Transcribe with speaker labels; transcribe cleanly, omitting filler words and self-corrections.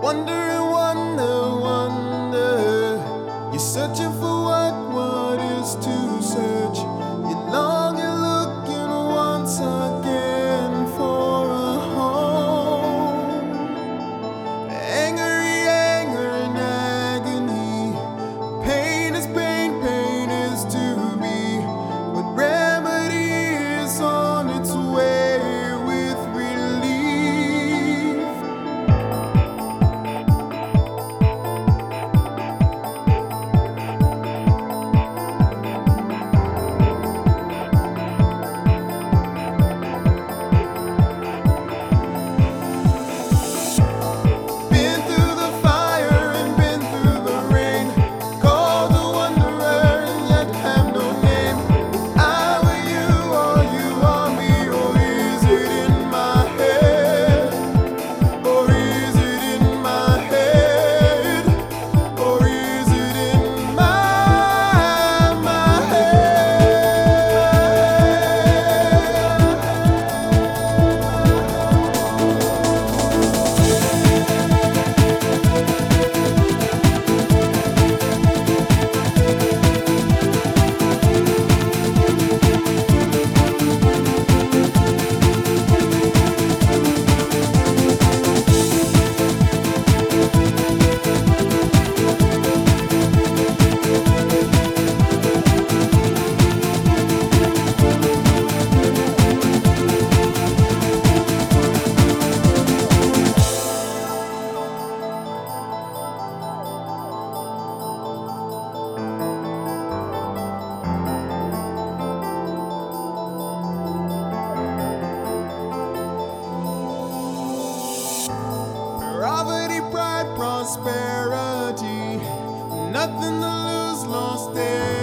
Speaker 1: Wonder and wonder. You're searching for what is to search. You're longing, looking once again for a home. Anger and agony. Pain is pain, pain is to be. But remedy is on its way with relief. Been through the fire and been through the rain. Called a wanderer and yet have no name. I were you or you are me, or is it in my head? Or is it in my head? Or is it in my poverty, pride, prosperity. Nothing to lose, lost there.